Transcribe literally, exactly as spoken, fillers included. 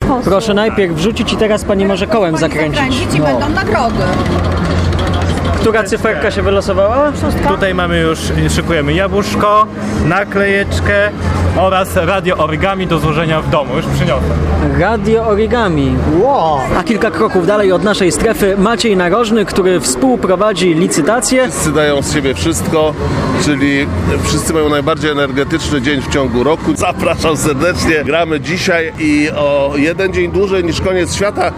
sposób. Proszę najpierw wrzucić i teraz pani może kołem zakręcić. Zakręcić i No. będą nagrody. Która cyferka się wylosowała? Tutaj mamy już, szykujemy jabłuszko, naklejeczkę oraz radio origami do złożenia w domu. Już przyniosłem. Radio Origami. Wow. A kilka kroków dalej od naszej strefy Maciej Narożny, który współprowadzi licytację. Wszyscy dają z siebie wszystko, czyli wszyscy mają najbardziej energetyczny dzień w ciągu roku. Zapraszam serdecznie. Gramy dzisiaj i o jeden dzień dłużej niż koniec świata